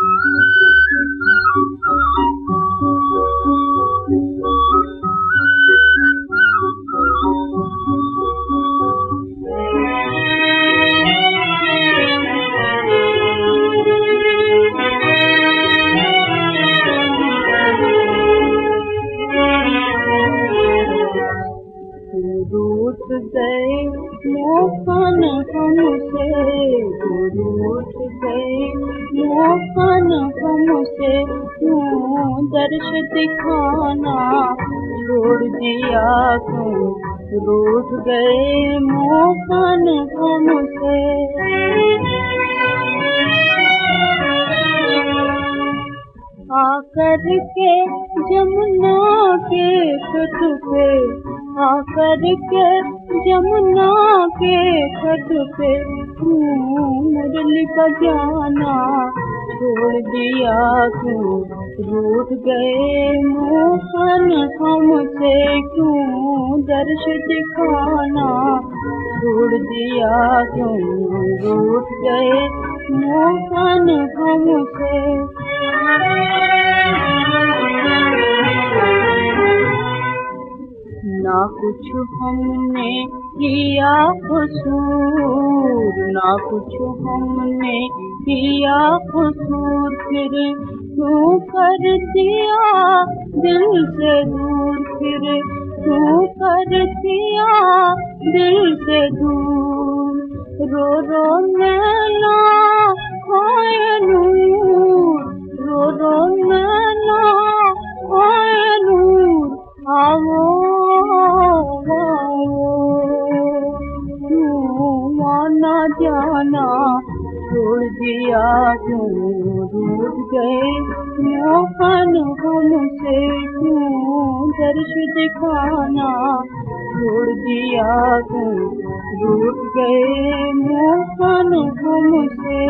रूठ गए मोहन हमसे, रूठ गए मोहन हमसे, क्यों दर्श दिखाना छोड़ दिया, क्यों रूठ गए मोहन हमसे। आकर के जमुना के तट पे, आकर के जमुना के तट पे, मुरली बजाना छोड़ दिया, क्यों रूठ गए मोहन हमसे, क्यों दर्श दिखाना छोड़ दिया, क्यों रूठ गए मोहन हमसे। ना कुछ हमने किया कसूर, ना कुछ हमने किया कसूर, फिर क्यों कर दिया दिल से दूर, फिर क्यों कर दिया दिल से दूर। रो रो नैना खोए नूर, रो रो नैना खोए नूर, आओ माना जाना छोड़ दिया, क्यों रूठ गए मोहन हमसे, क्यों दर्श दिखाना छोड़ दिया, क्यों रूठ गए मोहन हमसे।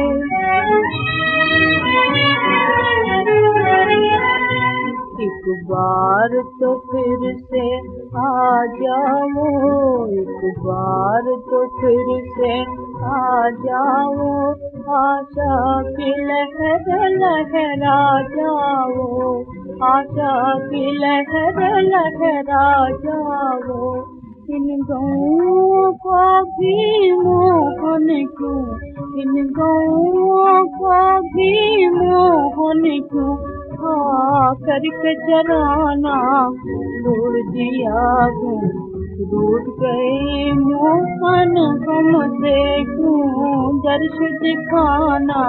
एक बार तो फिर से आ जाओ, एक बार तो फिर से आ जाओ, आशा की लहर लहरा जाओ, आशा की लहर लहरा जाओ। इन गौओं को भी मोहन क्यों, इन गौओं को भी मोहन क्यों करके चराना छोड़ दिया, क्यों रूठ गए मोहन हमसे, क्यों दर्श दिखाना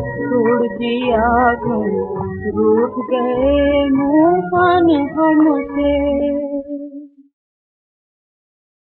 छोड़ दिया, क्यों रूठ गए मोहन हमसे।